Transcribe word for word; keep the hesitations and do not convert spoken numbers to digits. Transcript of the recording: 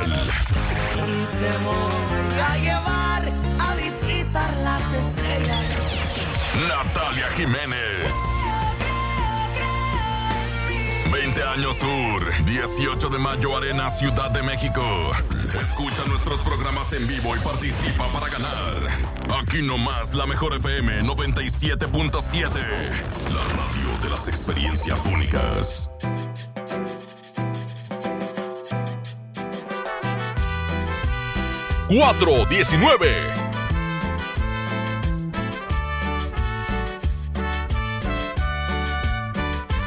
Y te voy a llevar a visitar las estrellas. Natalia Jiménez. veinte años Tour, dieciocho de mayo Arena, Ciudad de México. Escucha nuestros programas en vivo y participa para ganar. Aquí nomás la mejor F M noventa y siete punto siete. La radio de las experiencias únicas. cuatro diecinueve